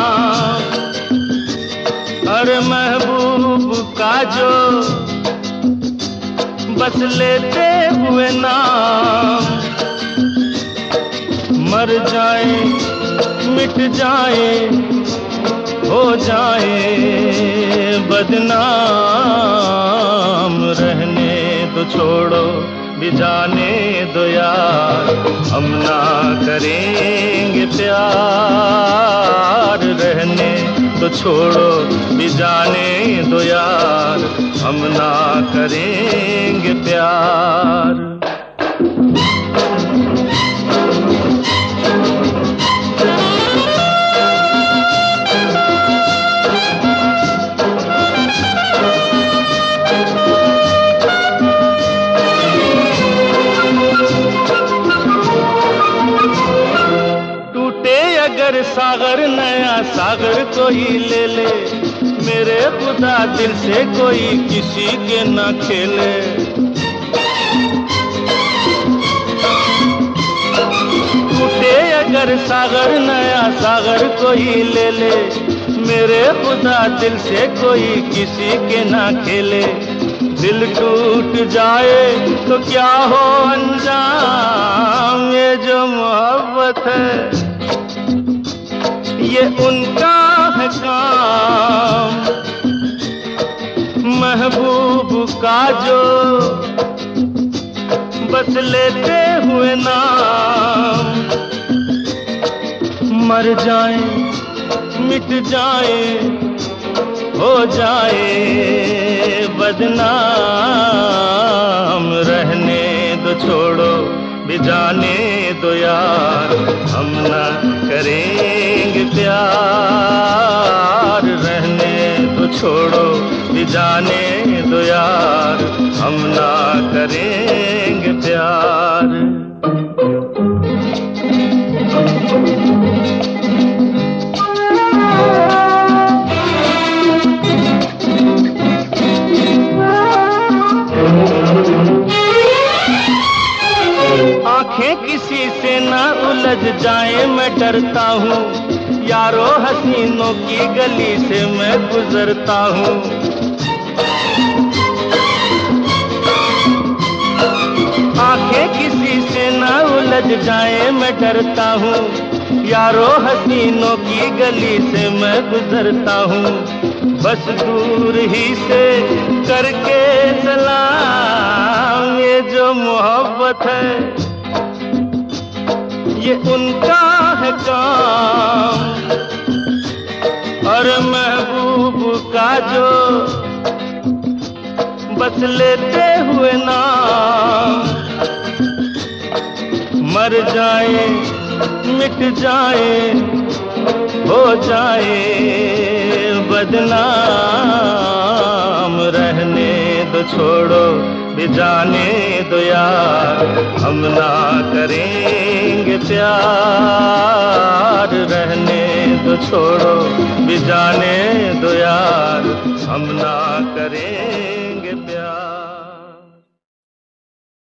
अरे महबूब का जो बस लेते हुए नाम, मर जाए मिट जाए हो जाए बदनाम। रहने दो छोड़ो भी जाने दो यार, हम ना करेंगे प्यार। रहने तो छोड़ो भी जाने दो यार, हम ना करेंगे प्यार। अगर सागर नया सागर कोई ले ले, मेरे खुदा दिल से कोई किसी के ना खेले। टूटे अगर सागर नया सागर कोई ले ले, मेरे खुदा दिल से कोई किसी के ना खेले। दिल टूट जाए तो क्या हो अंजाम, ये जो मोहब्बत है ये उनका है काम। महबूब का जो बस लेते हुए नाम, मर जाए मिट जाए हो जाए बदनाम। रहने दो छोड़ो भी जाने दो यार, हम ना करेंगे प्यार। रहने दो छोड़ो भी जाने दो यार, हम ना करेंगे प्यार। आंखें किसी से ना उलझ जाए मैं डरता हूँ, यारो हसीनों की गली से मैं गुजरता हूँ। आंखें किसी से ना उलझ जाए मैं डरता हूँ, यारो हसीनों की गली से मैं गुजरता हूँ। बस दूर ही से करके सलाम, ये जो मोहब्बत है ये उनका है काम। और महबूब का जो बस लेते हुए नाम, मर जाए मिट जाए हो जाए बदनाम। रहने दो छोड़ो भी जाने दो यार, हम ना करेंगे प्यार। रहने दो छोड़ो भी जाने दो यार, हम ना करेंगे प्यार।